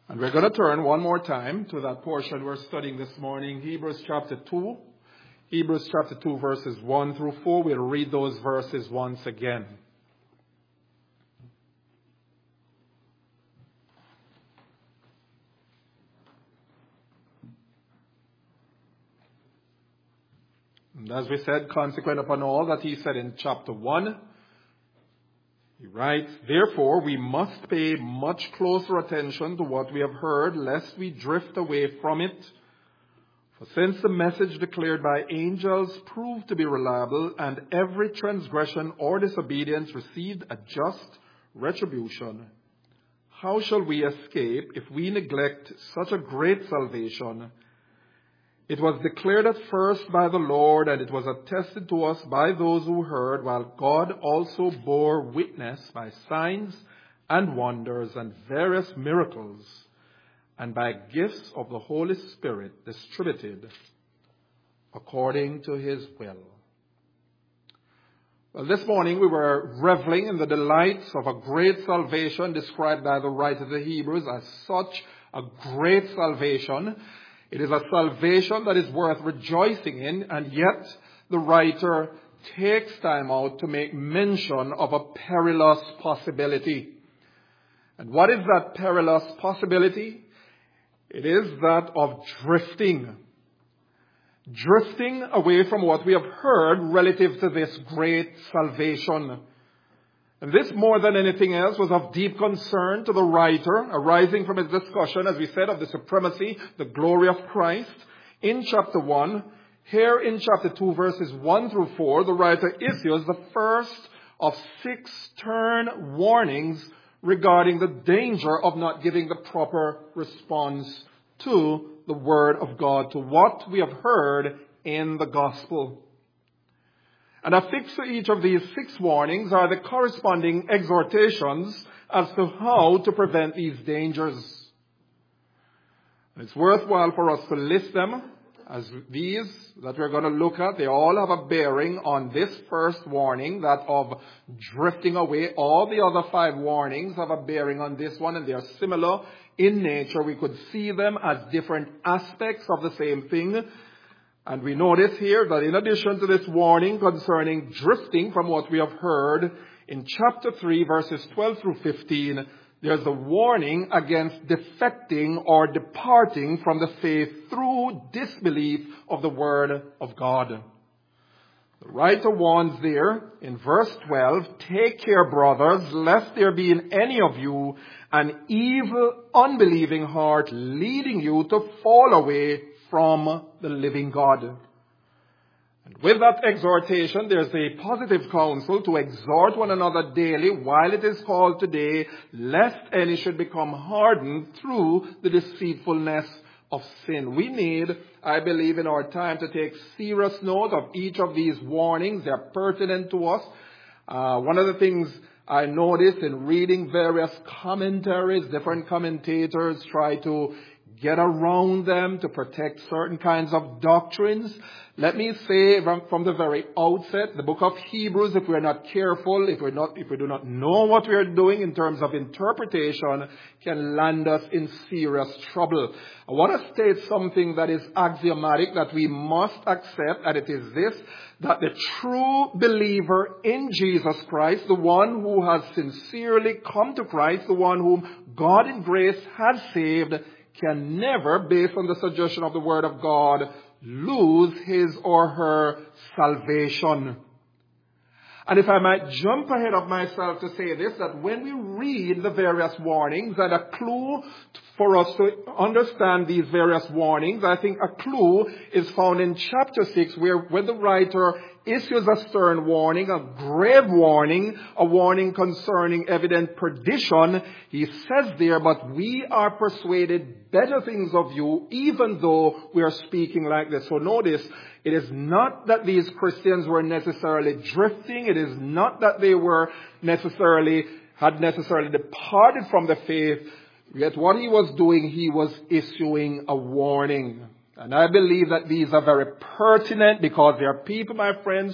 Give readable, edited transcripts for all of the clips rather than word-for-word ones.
And we're going to turn one more time to that portion we're studying this morning, Hebrews chapter 2. Hebrews chapter 2 verses 1 through 4. We'll read those verses once again. And as we said, consequent upon all that he said in chapter 1, he writes, "Therefore we must pay much closer attention to what we have heard, lest we drift away from it. For since the message declared by angels proved to be reliable, and every transgression or disobedience received a just retribution, how shall we escape if we neglect such a great salvation? It was declared at first by the Lord, and it was attested to us by those who heard, while God also bore witness by signs and wonders and various miracles, and by gifts of the Holy Spirit distributed according to his will." Well, this morning we were reveling in the delights of a great salvation described by the writer of the Hebrews as such a great salvation. It is a salvation that is worth rejoicing in, and yet the writer takes time out to make mention of a perilous possibility. And what is that perilous possibility? It is that of drifting. Drifting away from what we have heard relative to this great salvation. And this, more than anything else, was of deep concern to the writer, arising from his discussion, as we said, of the supremacy, the glory of Christ in chapter 1. Here in chapter 2, verses 1 through 4, the writer issues the first of 6 stern warnings regarding the danger of not giving the proper response to the Word of God, to what we have heard in the gospel. And affixed to each of these 6 warnings are the corresponding exhortations as to how to prevent these dangers. And it's worthwhile for us to list them, as these that we're going to look at, they all have a bearing on this first warning, that of drifting away. All the other 5 warnings have a bearing on this one, and they are similar in nature. We could see them as different aspects of the same thing. And we notice here that in addition to this warning concerning drifting from what we have heard, in chapter 3, verses 12 through 15, there's a warning against defecting or departing from the faith through disbelief of the Word of God. The writer warns there in verse 12, "Take care, brothers, lest there be in any of you an evil, unbelieving heart leading you to fall away from the living God." And with that exhortation, there's a positive counsel to exhort one another daily while it is called today, lest any should become hardened through the deceitfulness of sin. We need, I believe, in our time to take serious note of each of these warnings. They are pertinent to us. One of the things I noticed in reading various commentaries, different commentators try to get around them to protect certain kinds of doctrines. Let me say from the very outset, the book of Hebrews, if we're not careful, if we do not know what we are doing in terms of interpretation, can land us in serious trouble. I want to state something that is axiomatic, that we must accept, and it is this, that the true believer in Jesus Christ, the one who has sincerely come to Christ, the one whom God in grace has saved, can never, based on the suggestion of the Word of God, lose his or her salvation. And if I might jump ahead of myself to say this, that when we read the various warnings, and a clue for us to understand these various warnings, I think a clue is found in chapter 6, where when the writer issues a stern warning, a grave warning, a warning concerning evident perdition, he says there, "But we are persuaded better things of you, even though we are speaking like this." So notice, it is not that these Christians were necessarily drifting. It is not that they had necessarily departed from the faith. Yet what he was doing, he was issuing a warning. And I believe that these are very pertinent, because there are people, my friends,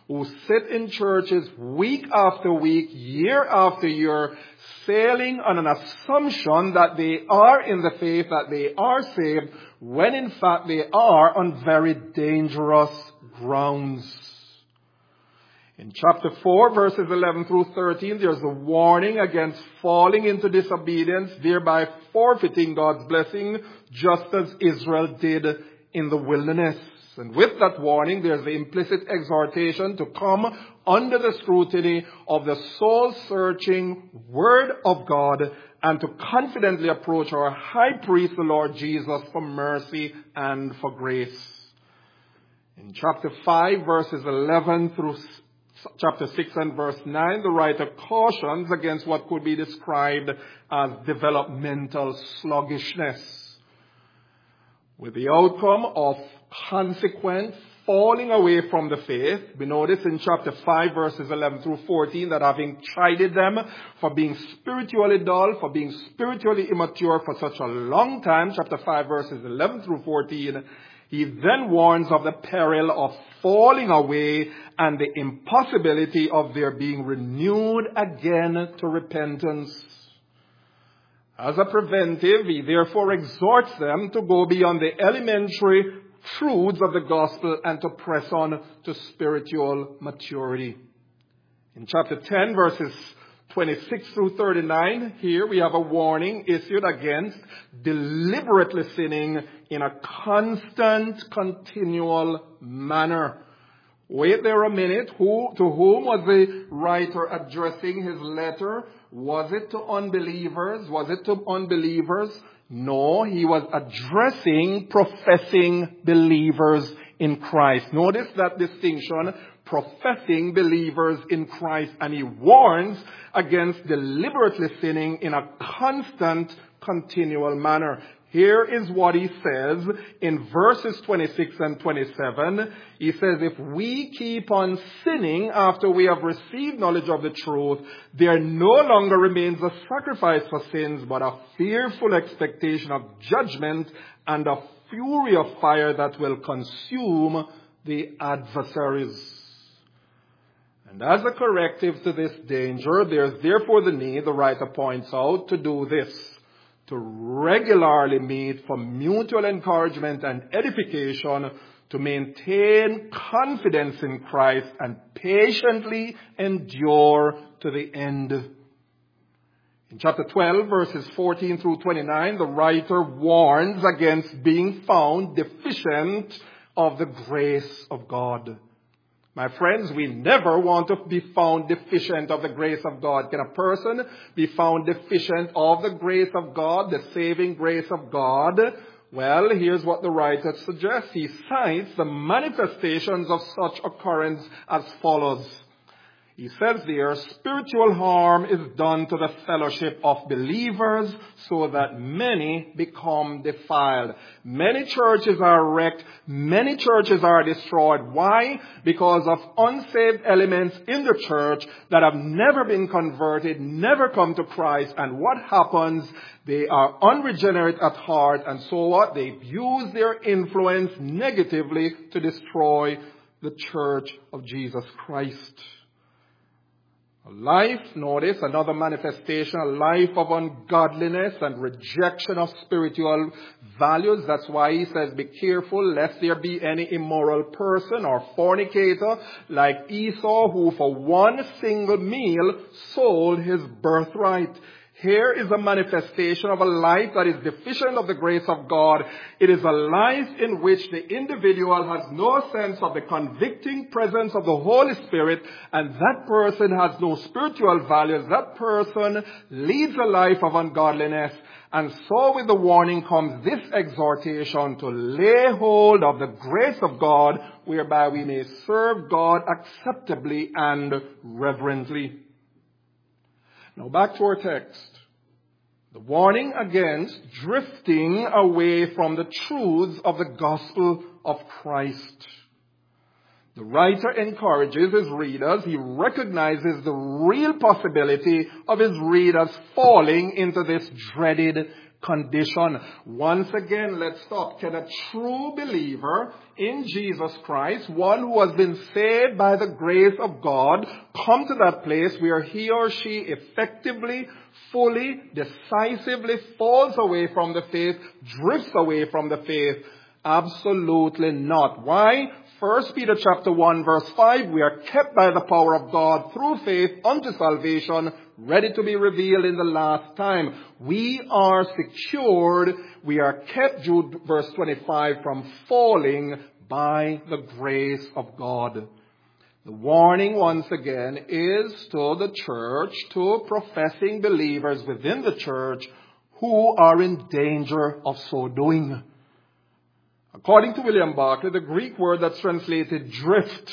who sit in churches week after week, year after year, sailing on an assumption that they are in the faith, that they are saved, when in fact they are on very dangerous grounds. In chapter 4, verses 11 through 13, there's a warning against falling into disobedience, thereby forfeiting God's blessing, just as Israel did in the wilderness. And with that warning, there's the implicit exhortation to come under the scrutiny of the soul-searching Word of God and to confidently approach our high priest, the Lord Jesus, for mercy and for grace. In chapter 5, verses 11 through chapter 6 and verse 9, the writer cautions against what could be described as developmental sluggishness, with the outcome of consequent falling away from the faith. We notice in chapter 5 verses 11 through 14 that having chided them for being spiritually dull, for being spiritually immature for such a long time, chapter 5 verses 11 through 14, he then warns of the peril of falling away and the impossibility of their being renewed again to repentance. As a preventive, he therefore exhorts them to go beyond the elementary truths of the gospel and to press on to spiritual maturity. In chapter 10, verses 26 through 39, here we have a warning issued against deliberately sinning in a constant, continual manner. Wait there a minute. To whom was the writer addressing his letter? Was it to unbelievers? No, he was addressing professing believers in Christ. Notice that distinction, professing believers in Christ. And he warns against deliberately sinning in a constant, continual manner. Here is what he says in verses 26 and 27. He says, if we keep on sinning after we have received knowledge of the truth, there no longer remains a sacrifice for sins, but a fearful expectation of judgment and a fury of fire that will consume the adversaries. And as a corrective to this danger, there is therefore the need, the writer points out, to do this: to regularly meet for mutual encouragement and edification, to maintain confidence in Christ and patiently endure to the end. In chapter 12, verses 14 through 29, the writer warns against being found deficient of the grace of God. My friends, we never want to be found deficient of the grace of God. Can a person be found deficient of the grace of God, the saving grace of God? Well, here's what the writer suggests. He cites the manifestations of such occurrence as follows. He says there, spiritual harm is done to the fellowship of believers so that many become defiled. Many churches are wrecked. Many churches are destroyed. Why? Because of unsaved elements in the church that have never been converted, never come to Christ. And what happens? They are unregenerate at heart. And so what? They use their influence negatively to destroy the church of Jesus Christ. A life, notice, another manifestation, a life of ungodliness and rejection of spiritual values. That's why he says, be careful lest there be any immoral person or fornicator like Esau, who for one single meal sold his birthright. Here is a manifestation of a life that is deficient of the grace of God. It is a life in which the individual has no sense of the convicting presence of the Holy Spirit, and that person has no spiritual values. That person leads a life of ungodliness. And so with the warning comes this exhortation to lay hold of the grace of God, whereby we may serve God acceptably and reverently. Now back to our text. The warning against drifting away from the truths of the gospel of Christ. The writer encourages his readers. He recognizes the real possibility of his readers falling into this dreaded condition. Once again, let's stop. Can a true believer in Jesus Christ, one who has been saved by the grace of God, come to that place where he or she effectively, fully, decisively falls away from the faith, drifts away from the faith? Absolutely not. Why? 1 Peter chapter 1 verse 5, we are kept by the power of God through faith unto salvation, ready to be revealed in the last time. We are secured, we are kept, Jude verse 25, from falling by the grace of God. The warning once again is to the church, to professing believers within the church who are in danger of so doing. According to William Barclay, the Greek word that's translated drift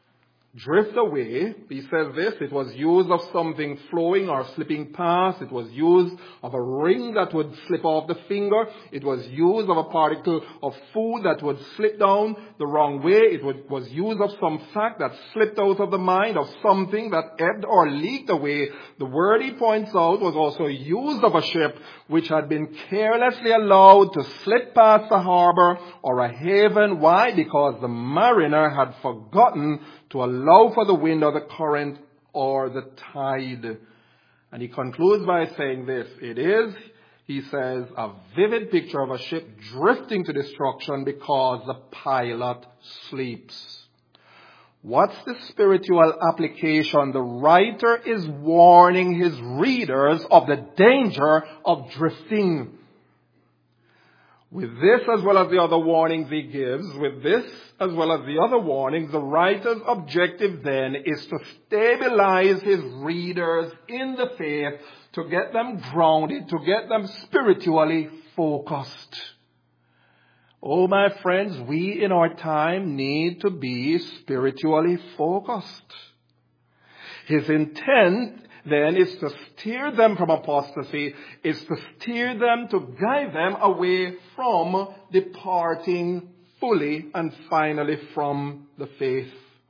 away, he says this, it was used of something flowing or slipping past. It was used of a ring that would slip off the finger. It was used of a particle of food that would slip down the wrong way. It was used of some fact that slipped out of the mind, of something that ebbed or leaked away. The word he points out was also used of a ship which had been carelessly allowed to slip past a harbor or a haven. Why? Because the mariner had forgotten to allow for the wind or the current or the tide. And he concludes by saying this, it is, he says, a vivid picture of a ship drifting to destruction because the pilot sleeps. What's the spiritual application? The writer is warning his readers of the danger of drifting. With this as well as the other warnings he gives, with this as well as the other warnings, the writer's objective then is to stabilize his readers in the faith, to get them grounded, to get them spiritually focused. Oh, my friends, we in our time need to be spiritually focused. His intent then is to steer them from apostasy, is to steer them, to guide them away from departing fully and finally from the faith.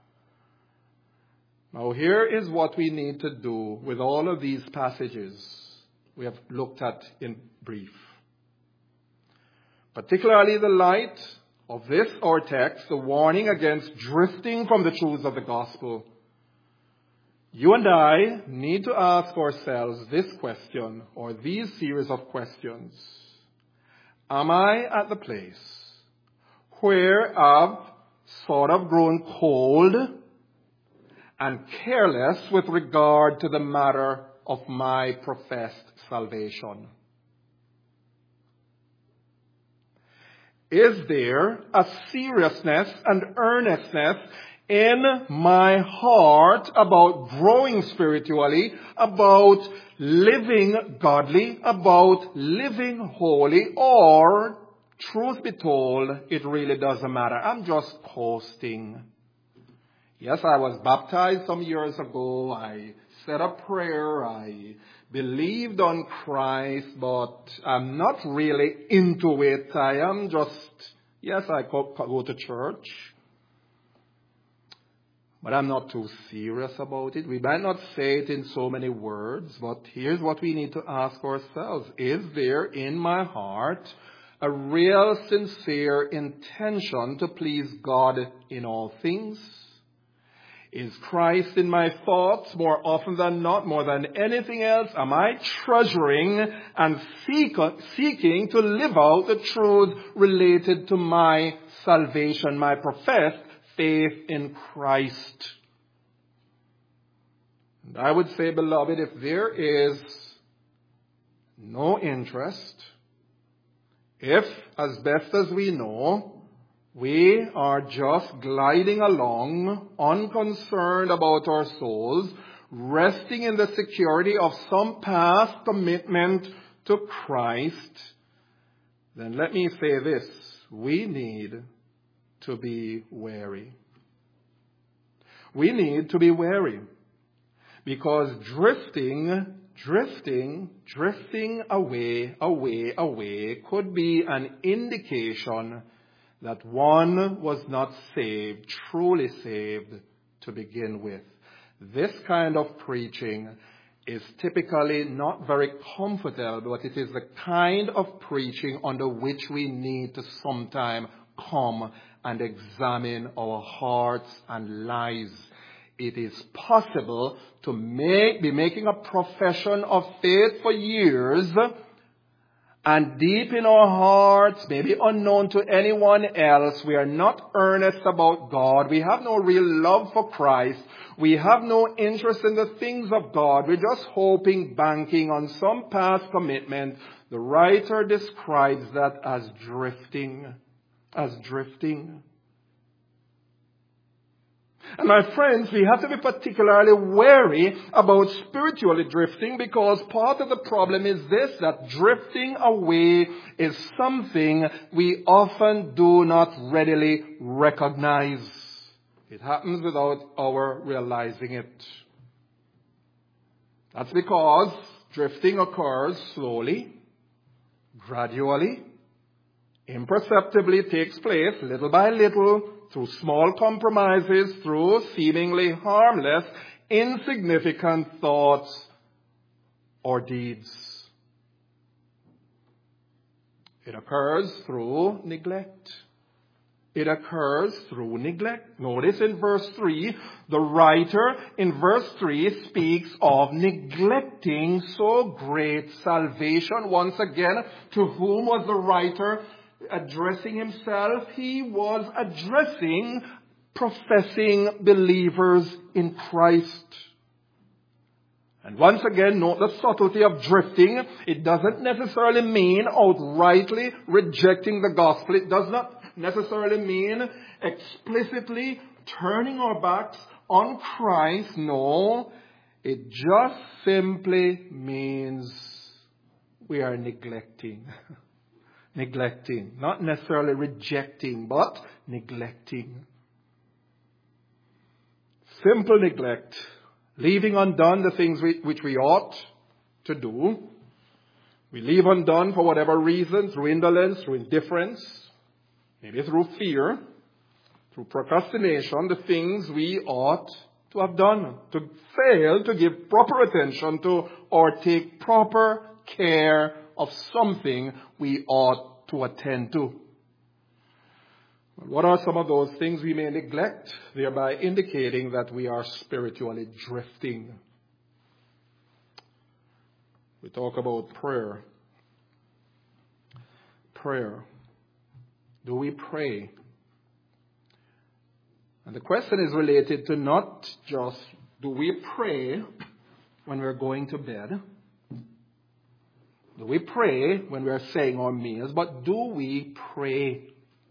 Now here is what we need to do with all of these passages we have looked at in brief. Particularly the light of this, our text, the warning against drifting from the truths of the gospel. You and I need to ask ourselves this question, or these series of questions. Am I at the place where I've sort of grown cold and careless with regard to the matter of my professed salvation? Is there a seriousness and earnestness in my heart about growing spiritually, about living godly, about living holy, or, truth be told, it really doesn't matter. I'm just coasting. Yes, I was baptized some years ago. I said a prayer. I believed on Christ, but I'm not really into it. I am just, yes, I go to church, but I'm not too serious about it. We might not say it in so many words, but here's what we need to ask ourselves. Is there in my heart a real, sincere intention to please God in all things? Is Christ in my thoughts more often than not, more than anything else? Am I treasuring and seeking to live out the truth related to my salvation, my professed faith in Christ? And I would say, beloved, if there is no interest, if, as best as we know, we are just gliding along, unconcerned about our souls, resting in the security of some past commitment to Christ, then let me say this, we need to be wary. We need to be wary, because drifting away could be an indication that one was not saved, truly saved, to begin with. This kind of preaching is typically not very comfortable, but it is the kind of preaching under which we need to sometime come and examine our hearts and lives. It is possible to be making a profession of faith for years, and deep in our hearts, maybe unknown to anyone else, we are not earnest about God. We have no real love for Christ. We have no interest in the things of God. We're just hoping, banking on some past commitment. The writer describes that as drifting. And my friends, we have to be particularly wary about spiritually drifting, because part of the problem is this, that drifting away is something we often do not readily recognize. It happens without our realizing it. That's because drifting occurs slowly, gradually, imperceptibly, takes place little by little, through small compromises, through seemingly harmless, insignificant thoughts or deeds. It occurs through neglect. Notice in verse 3, the writer in verse 3 speaks of neglecting so great salvation. Once again, to whom was the writer addressing himself? He was addressing professing believers in Christ. And once again, note the subtlety of drifting. It doesn't necessarily mean outrightly rejecting the gospel. It does not necessarily mean explicitly turning our backs on Christ. No, it just simply means we are neglecting. Not necessarily rejecting, but neglecting. Simple neglect. Leaving undone the things which we ought to do. We leave undone for whatever reason, through indolence, through indifference, maybe through fear, through procrastination, the things we ought to have done, to fail to give proper attention to or take proper care of something we ought to attend to. What are some of those things we may neglect, thereby indicating that we are spiritually drifting? We talk about prayer. Prayer. Do we pray? And the question is related to not just do we pray when we're going to bed? Do we pray when we are saying our meals? But do we pray?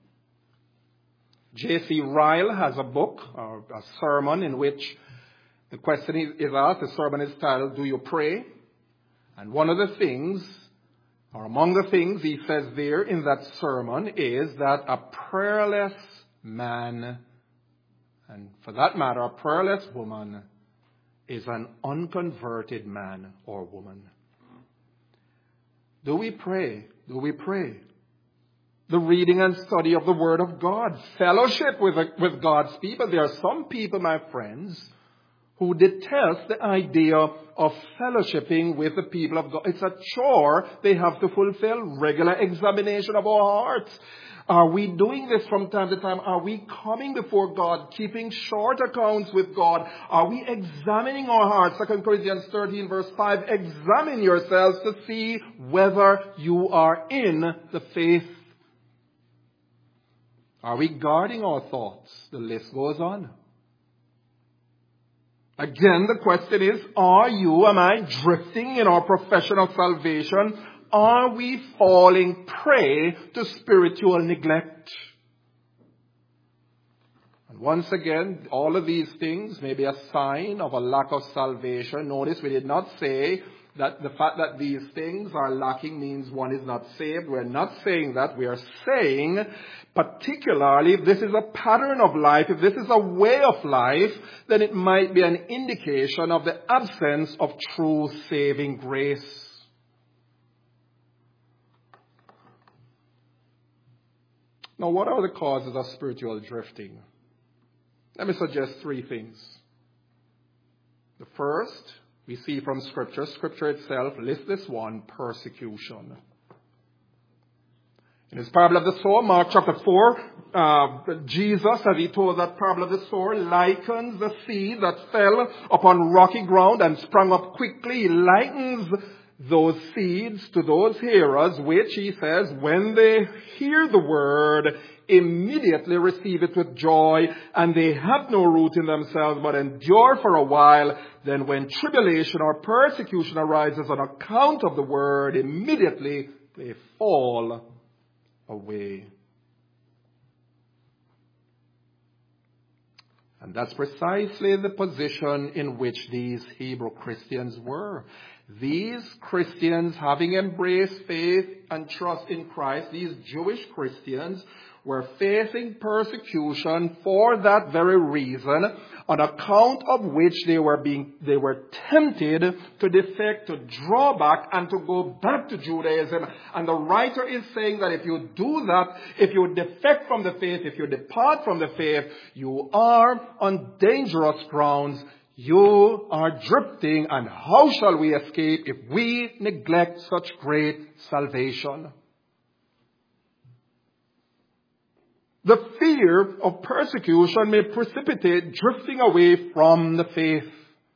J.C. Ryle has a book, or a sermon, in which the question is asked. The sermon is titled, Do You Pray? And one of the things, or among the things he says there in that sermon, is that a prayerless man, and for that matter, a prayerless woman, is an unconverted man or woman. Do we pray? Do we pray? The reading and study of the Word of God, fellowship with God's people. There are some people, my friends, who detest the idea of fellowshipping with the people of God. It's a chore they have to fulfill, regular examination of our hearts. Are we doing this from time to time? Are we coming before God, keeping short accounts with God? Are we examining our hearts? 2 Corinthians 13 verse 5, examine yourselves to see whether you are in the faith. Are we guarding our thoughts? The list goes on. Again, the question is, am I drifting in our profession of salvation? Are we falling prey to spiritual neglect? And once again, all of these things may be a sign of a lack of salvation. Notice we did not say that the fact that these things are lacking means one is not saved. We're not saying that. We are saying, particularly, if this is a pattern of life, if this is a way of life, then it might be an indication of the absence of true saving grace. Now, what are the causes of spiritual drifting? Let me suggest three things. The first, we see from Scripture. Scripture itself lists this one: persecution. In his parable of the sower, Mark chapter 4, Jesus, as he told that parable of the sower, likens the seed that fell upon rocky ground and sprung up quickly. He likens those seeds to those hearers, which, he says, when they hear the word, immediately receive it with joy, and they have no root in themselves, but endure for a while. Then when tribulation or persecution arises on account of the word, immediately they fall away. And that's precisely the position in which these Hebrew Christians were. These Christians, having embraced faith and trust in Christ, these Jewish Christians were facing persecution for that very reason, on account of which they were tempted to defect, to draw back, and to go back to Judaism. And the writer is saying that if you do that, if you defect from the faith, if you depart from the faith, you are on dangerous grounds. You are drifting, and how shall we escape if we neglect such great salvation? The fear of persecution may precipitate drifting away from the faith.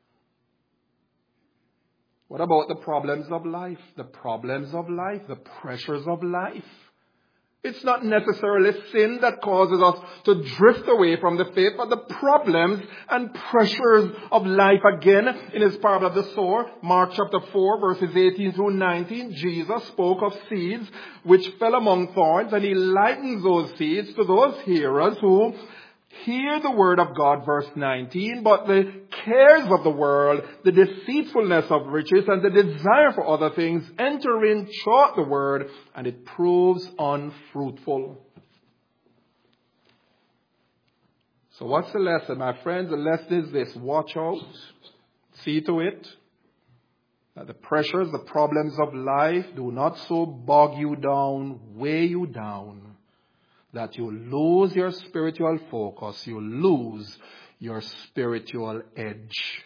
What about the problems of life? The problems of life, the pressures of life. It's not necessarily sin that causes us to drift away from the faith, but the problems and pressures of life. Again, in his parable of the sower, Mark chapter 4, verses 18 through 19, Jesus spoke of seeds which fell among thorns, and he likens those seeds to those hearers who hear the word of God, verse 19, but the cares of the world, the deceitfulness of riches, and the desire for other things enter in, choke the word, and it proves unfruitful. So what's the lesson, my friends? The lesson is this: watch out, see to it that the pressures, the problems of life do not so bog you down, weigh you down, that you lose your spiritual focus, you lose your spiritual edge.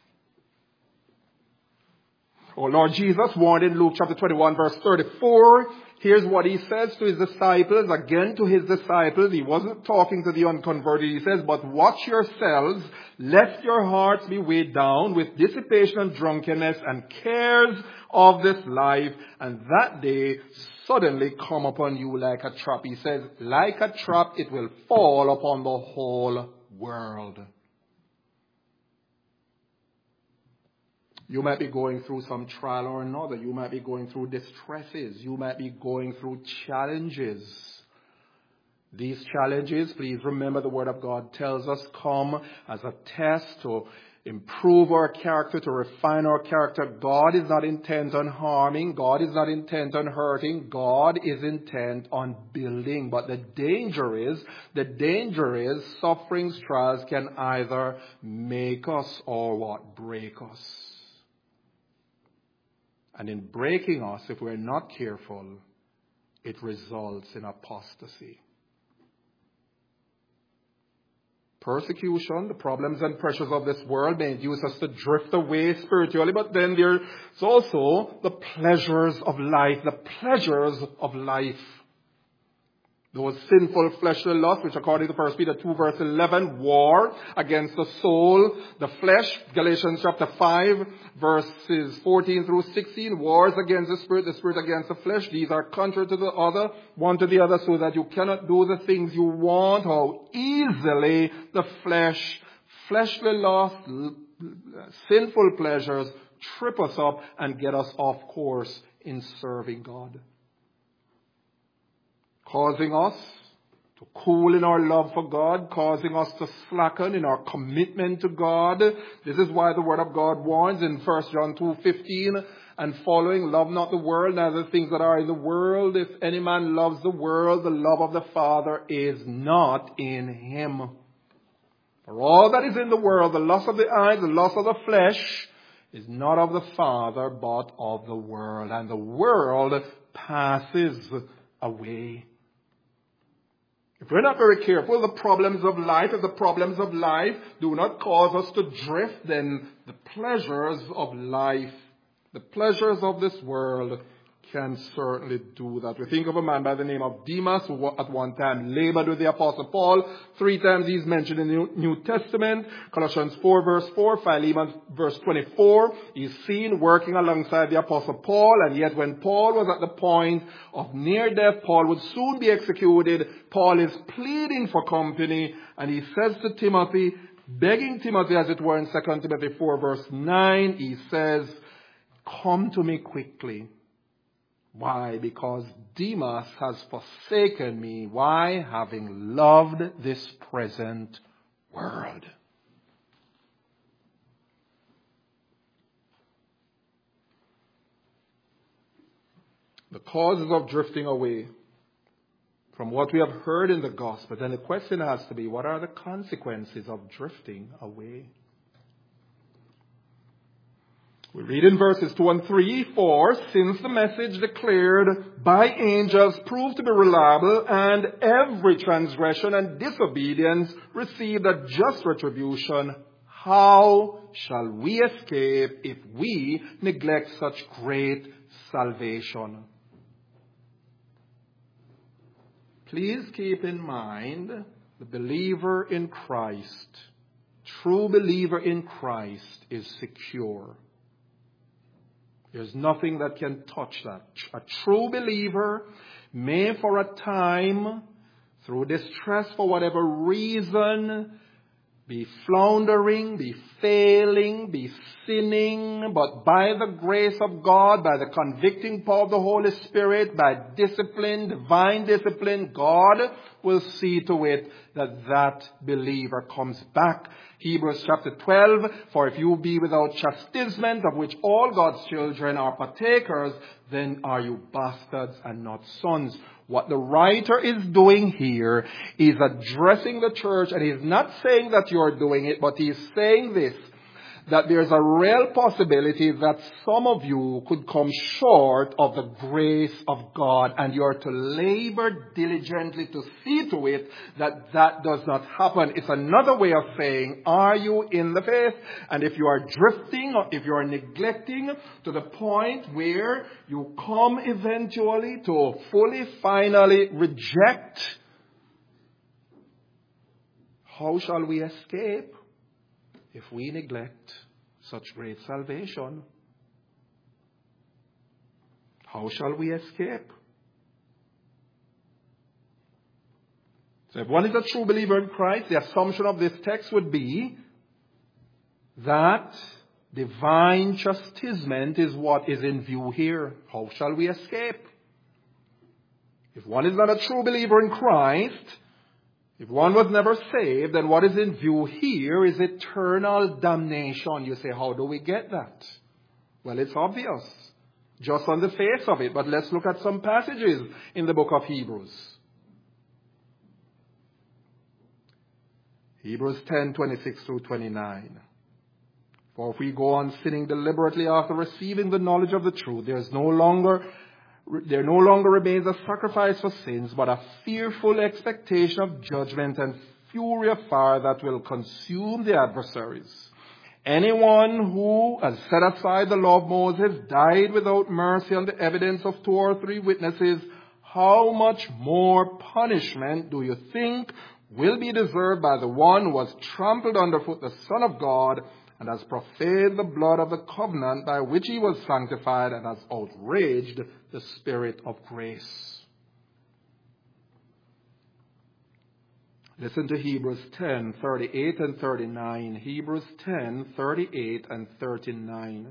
Oh, Lord Jesus warned in Luke chapter 21, verse 34. Here's what he says to his disciples, again to his disciples. He wasn't talking to the unconverted. He says, but watch yourselves, lest your hearts be weighed down with dissipation and drunkenness and cares of this life, and that day suddenly come upon you like a trap. He says, like a trap, it will fall upon the whole world. You might be going through some trial or another. You might be going through distresses. You might be going through challenges. These challenges, please remember, the Word of God tells us, come as a test to improve our character, to refine our character. God is not intent on harming. God is not intent on hurting. God is intent on building. But the danger is sufferings, trials can either make us or what? Break us. And in breaking us, if we're not careful, it results in apostasy. Persecution, the problems and pressures of this world may induce us to drift away spiritually, but then there's also the pleasures of life, Those sinful fleshly lusts, which according to 1 Peter 2 verse 11, war against the soul, the flesh. Galatians chapter 5 verses 14 through 16, wars against the spirit against the flesh. These are contrary to the other, one to the other, so that you cannot do the things you want. How easily the fleshly lusts, sinful pleasures trip us up and get us off course in serving God, causing us to cool in our love for God, causing us to slacken in our commitment to God. This is why the Word of God warns in 1 John 2:15 and following, love not the world, neither the things that are in the world. If any man loves the world, the love of the Father is not in him. For all that is in the world, the lust of the eyes, the lust of the flesh, is not of the Father, but of the world. And the world passes away. If we're not very careful, the problems of life, if the problems of life do not cause us to drift, then the pleasures of life, the pleasures of this world can certainly do that. We think of a man by the name of Demas who at one time labored with the Apostle Paul. 3 times he's mentioned in the New Testament. Colossians 4 verse 4, Philemon verse 24. He's seen working alongside the Apostle Paul, and yet when Paul was at the point of near death, Paul would soon be executed. Paul is pleading for company, and he says to Timothy, begging Timothy as it were in 2 Timothy 4 verse 9, he says, come to me quickly. Why? Because Demas has forsaken me. Why? Having loved this present world. The causes of drifting away from what we have heard in the gospel. Then the question has to be, what are the consequences of drifting away? We read in verses 2 and 3, for since the message declared by angels proved to be reliable, and every transgression and disobedience received a just retribution, how shall we escape if we neglect such great salvation? Please keep in mind the believer in Christ, true believer in Christ, is secure. There's nothing that can touch that. A true believer may for a time, through distress for whatever reason, be floundering, be failing, be sinning, but by the grace of God, by the convicting power of the Holy Spirit, by discipline, divine discipline, God will see to it that that believer comes back. Hebrews chapter 12, for if you be without chastisement, of which all God's children are partakers, then are you bastards and not sons. What the writer is doing here is addressing the church, and he's not saying that you're doing it, but he's saying this, that there's a real possibility that some of you could come short of the grace of God, and you're to labor diligently to see to it that that does not happen. It's another way of saying, are you in the faith? And if you are drifting, or if you are neglecting to the point where you come eventually to fully, finally reject, how shall we escape if we neglect such great salvation? How shall we escape? So if one is a true believer in Christ, the assumption of this text would be that divine chastisement is what is in view here. How shall we escape? If one is not a true believer in Christ, if one was never saved, then what is in view here is eternal damnation. You say, how do we get that? Well, it's obvious, just on the face of it. But let's look at some passages in the book of Hebrews. Hebrews 10:26 through 29. For if we go on sinning deliberately after receiving the knowledge of the truth, there no longer remains a sacrifice for sins, but a fearful expectation of judgment and fury of fire that will consume the adversaries. Anyone who has set aside the law of Moses died without mercy on the evidence of 2 or 3 witnesses. How much more punishment do you think will be deserved by the one who has trampled underfoot the Son of God and has profaned the blood of the covenant by which he was sanctified and has outraged the Spirit of grace? Listen to Hebrews 10:38 and 39. Hebrews 10:38 and 39.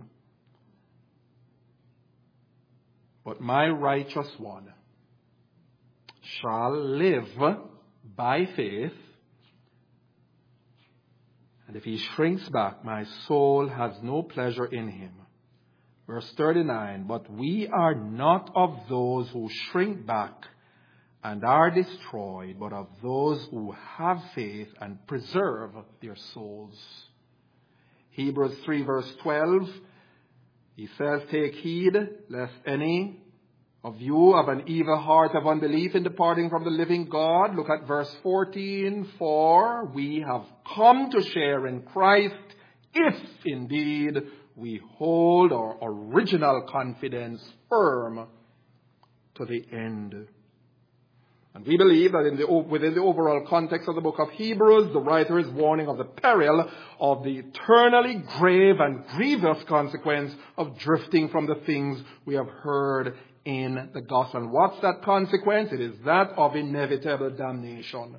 But my righteous one shall live by faith, and if he shrinks back, my soul has no pleasure in him. Verse 39, but we are not of those who shrink back and are destroyed, but of those who have faith and preserve their souls. Hebrews 3 verse 12, he says, take heed lest any of you have an evil heart of unbelief in departing from the living God. Look at verse 14. For we have come to share in Christ if indeed we hold our original confidence firm to the end. And we believe that within the overall context of the book of Hebrews, the writer is warning of the peril of the eternally grave and grievous consequence of drifting from the things we have heard in the gospel. And what's that consequence? It is that of inevitable damnation.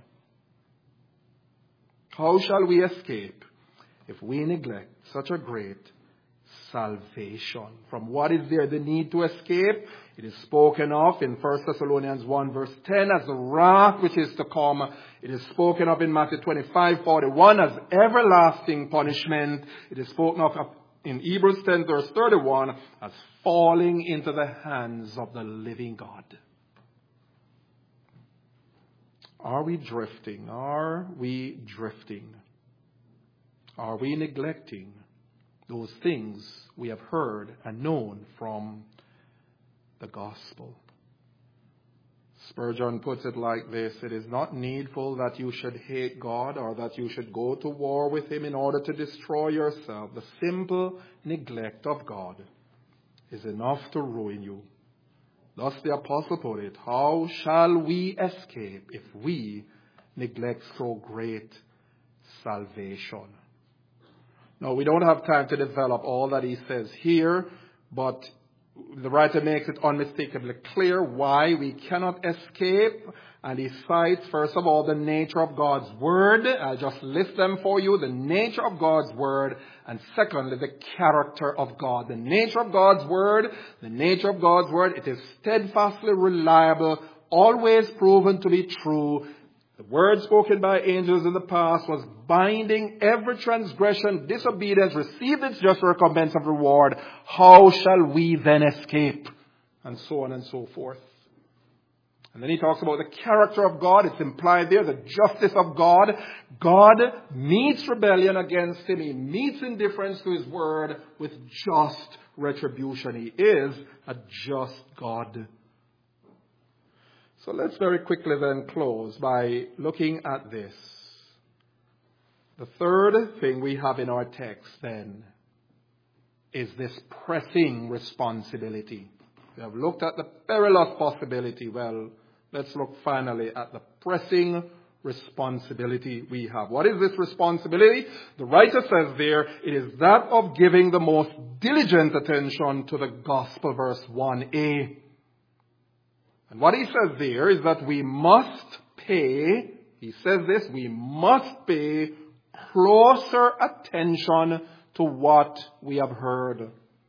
How shall we escape if we neglect such a great salvation? From what is there the need to escape? It is spoken of in 1 Thessalonians 1 verse 10 as the wrath which is to come. It is spoken of in Matthew 25:41 as everlasting punishment. It is spoken of in Hebrews 10 verse 31 as falling into the hands of the living God. Are we drifting? Are we drifting? Are we neglecting those things we have heard and known from the gospel? Spurgeon puts it like this: it is not needful that you should hate God or that you should go to war with him in order to destroy yourself. The simple neglect of God is enough to ruin you. Thus the apostle put it, how shall we escape if we neglect so great salvation? Now, we don't have time to develop all that he says here, but the writer makes it unmistakably clear why we cannot escape. And he cites, first of all, the nature of God's word. I'll just list them for you. The nature of God's word. And secondly, the character of God. The nature of God's word. The nature of God's word. It is steadfastly reliable, always proven to be true. The word spoken by angels in the past was binding. Every transgression, disobedience received its just recompense of reward. How shall we then escape? And so on and so forth. And then he talks about the character of God. It's implied there, the justice of God. God meets rebellion against him. He meets indifference to his word with just retribution. He is a just God. So let's very quickly then close by looking at this. The third thing we have in our text then is this pressing responsibility. We have looked at the perilous possibility. Well, let's look finally at the pressing responsibility we have. What is this responsibility? The writer says there, it is that of giving the most diligent attention to the gospel, verse 1a. And what he says there is that we must pay, he says this, we must pay closer attention to what we have heard.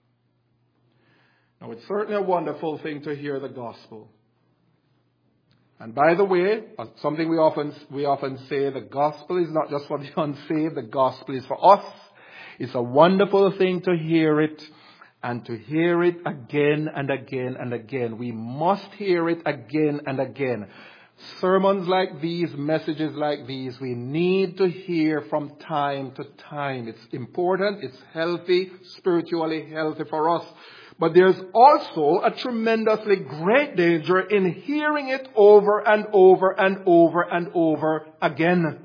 Now, it's certainly a wonderful thing to hear the gospel. And by the way, something we often say, the gospel is not just for the unsaved, the gospel is for us. It's a wonderful thing to hear it. And to hear it again and again and again. We must hear it again and again. Sermons like these, messages like these, we need to hear from time to time. It's important, it's healthy, spiritually healthy for us. But there's also a tremendously great danger in hearing it over and over and over and over again.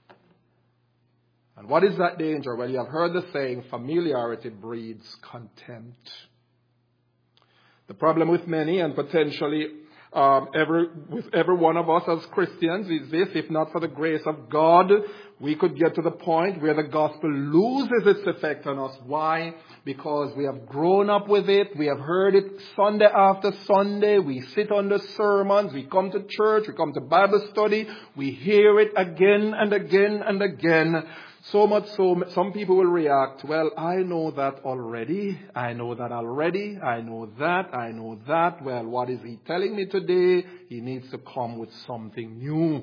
And what is that danger? Well, you have heard the saying, familiarity breeds contempt. The problem with many, and potentially with every one of us as Christians, is this: if not for the grace of God, we could get to the point where the gospel loses its effect on us. Why? Because we have grown up with it. We have heard it Sunday after Sunday. We sit under sermons. We come to church. We come to Bible study. We hear it again and again and again. So much so, some people will react, well, I know that already. I know that already. I know that. I know that. Well, what is he telling me today? He needs to come with something new.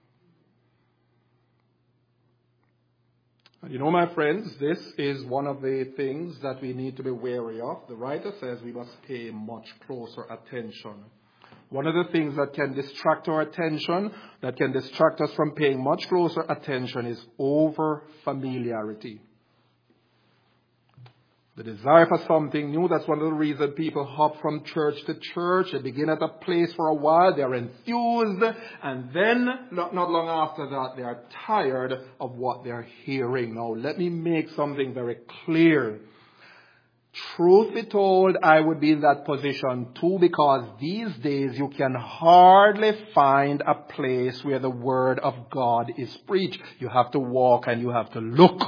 And you know, my friends, this is one of the things that we need to be wary of. The writer says we must pay much closer attention. One of the things that can distract our attention, that can distract us from paying much closer attention, is over familiarity. The desire for something new, that's one of the reasons people hop from church to church. They begin at a place for a while, they're enthused, and then, not long after that, they are tired of what they're hearing. Now, let me make something very clear. Truth be told, I would be in that position too, because these days you can hardly find a place where the Word of God is preached. You have to walk and you have to look.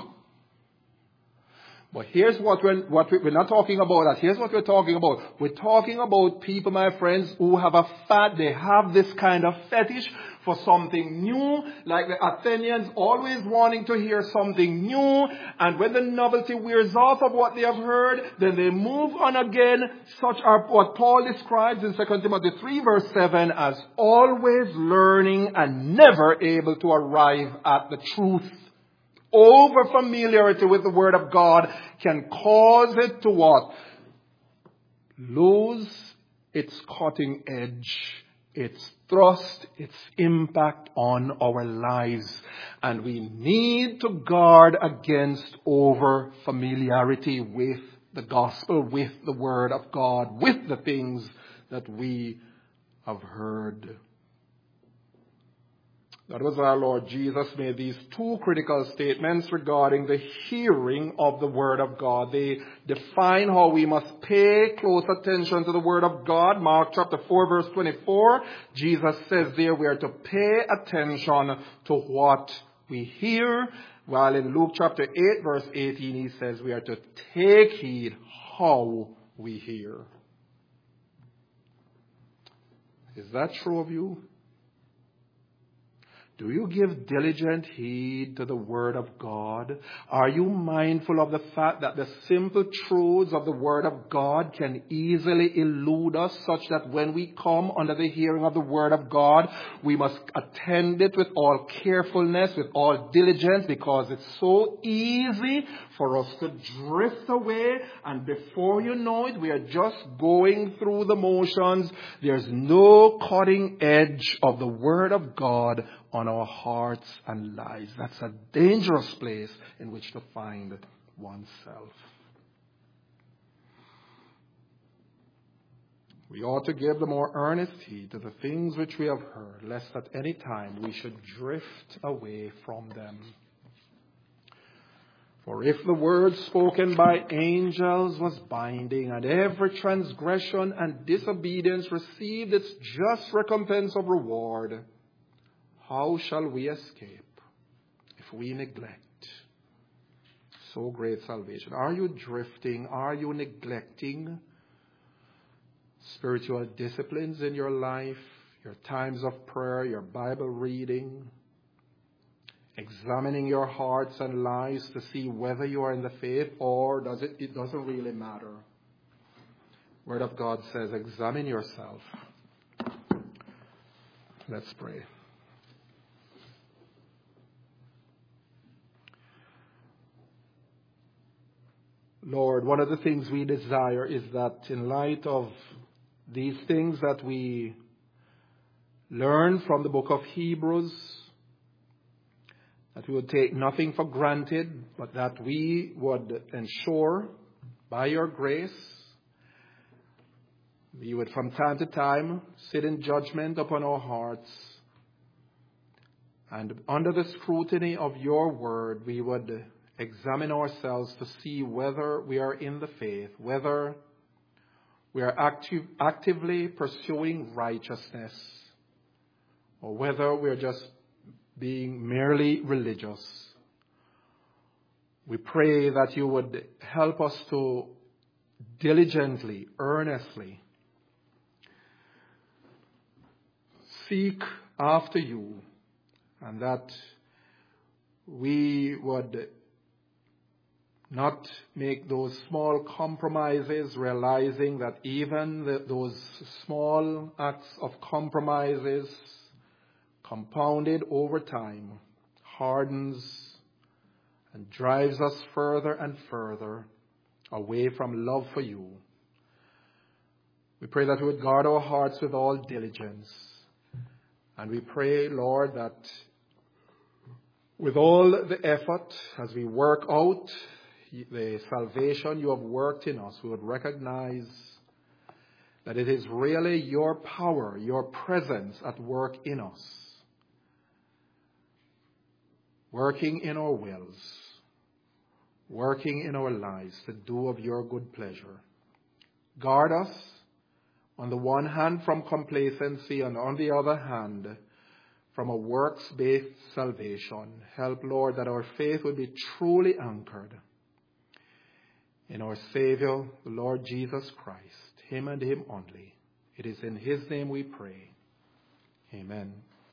But here's what we're not talking about that. Here's what we're talking about. We're talking about people, my friends, who have they have this kind of fetish for something new, like the Athenians, always wanting to hear something new, and when the novelty wears off of what they have heard, then they move on again. Such are what Paul describes in 2 Timothy 3 verse 7 as always learning and never able to arrive at the truth. Over familiarity with the Word of God can cause it to what? Lose its cutting edge, its thrust, its impact on our lives. And we need to guard against over familiarity with the gospel, with the Word of God, with the things that we have heard. That was our Lord Jesus made these two critical statements regarding the hearing of the Word of God. They define how we must pay close attention to the Word of God. Mark chapter 4 verse 24, Jesus says there we are to pay attention to what we hear. While in Luke chapter 8 verse 18 he says we are to take heed how we hear. Is that true of you? Do you give diligent heed to the Word of God? Are you mindful of the fact that the simple truths of the Word of God can easily elude us, such that when we come under the hearing of the Word of God, we must attend it with all carefulness, with all diligence, because it's so easy for us to drift away, and before you know it, we are just going through the motions. There's no cutting edge of the Word of God on our hearts and lives. That's a dangerous place in which to find oneself. We ought to give the more earnest heed to the things which we have heard, lest at any time we should drift away from them. For if the word spoken by angels was binding, and every transgression and disobedience received its just recompense of reward, how shall we escape if we neglect so great salvation? Are you drifting? Are you neglecting spiritual disciplines in your life, your times of prayer, your Bible reading, examining your hearts and lives to see whether you are in the faith, or it doesn't really matter? Word of God says, examine yourself. Let's pray. Lord, one of the things we desire is that in light of these things that we learn from the book of Hebrews, that we would take nothing for granted, but that we would ensure by your grace, we would from time to time sit in judgment upon our hearts, and under the scrutiny of your word, we would examine ourselves to see whether we are in the faith, whether we are actively pursuing righteousness, or whether we are just being merely religious. We pray that you would help us to diligently, earnestly seek after you, and that we would not make those small compromises, realizing that even those small acts of compromises compounded over time hardens and drives us further and further away from love for you. We pray that we would guard our hearts with all diligence. And we pray, Lord, that with all the effort as we work out the salvation you have worked in us, we would recognize that it is really your power, your presence at work in us, working in our wills, working in our lives to do of your good pleasure. Guard us, on the one hand, from complacency, and on the other hand, from a works-based salvation. Help, Lord, that our faith would be truly anchored in our Savior, the Lord Jesus Christ, him and him only. It is in his name we pray. Amen.